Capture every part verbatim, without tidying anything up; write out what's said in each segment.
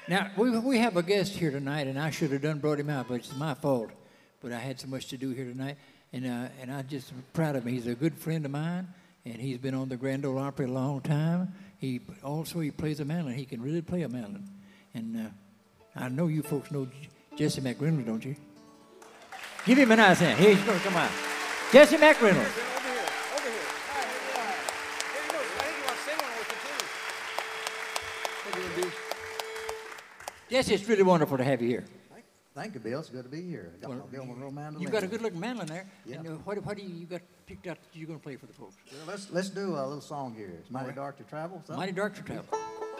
Now, we, we have a guest here tonight, and I should have done brought him out, but it's my fault. But I had so much to do here tonight, and uh, and I'm just proud of him. He's a good friend of mine, and he's been on the Grand Ole Opry a long time. He also he plays a mandolin. He can really play a mandolin. And uh, I know you folks know Jesse McReynolds, don't you? Give him a nice hand. Here he's going to come out. Jesse McReynolds. Jesse, it's really wonderful to have you here. Thank you, Bill. It's good to be here. I got Well, my Bill Monroe mandolin. You've got a good-looking mandolin there. Yeah. And uh, what, what do you, you got picked out that you're going to play for the folks? Well, let's let's do a little song here. It's Mighty Dark to Travel. Something? Mighty Dark to Travel.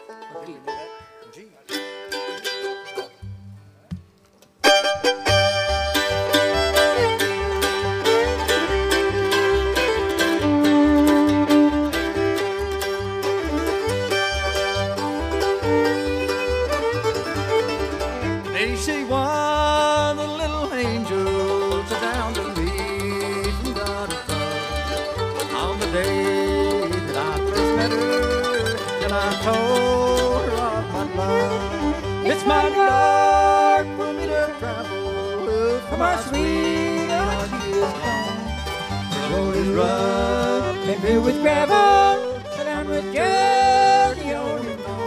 They say one of the little angels are down to me from God above. On the day that I first met her, and I told her of my love. It's mighty dark for me to travel, for my sweetheart she is gone. The road is rough and filled with gravel, and I'm with journey on and on.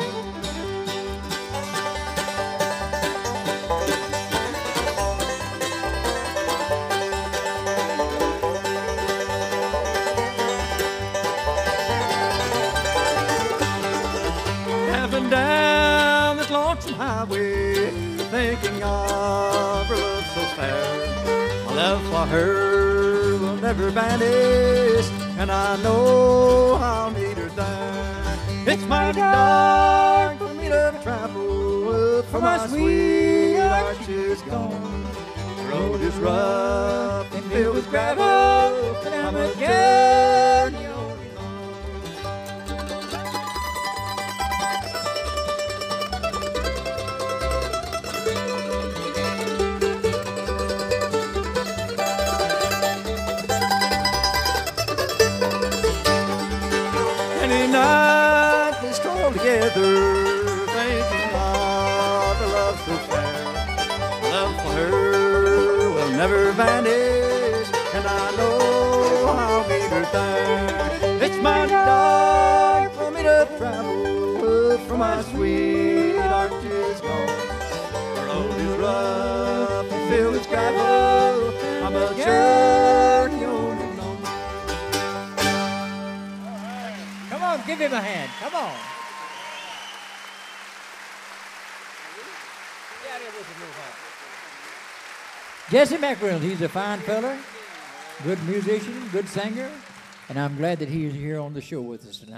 Down this lonesome highway, thinking of her love so fair. My love for her will never vanish, and I know I'll need her there. It's mighty dark for me to travel, for my sweetheart she's gone. The road is rough and filled with gravel, and I'm a journey on. Night we stroll together, thinking of a love so fair. Love for her will never vanish, and I know I'll meet her there. It's mighty dark for me to travel, for my sweetheart is gone. The road is rough and filled with gravel, I'm a journey on and on. Come on, give him a hand. Come on. Jesse McReynolds, he's a fine fella, good musician, good singer, and I'm glad that he is here on the show with us tonight.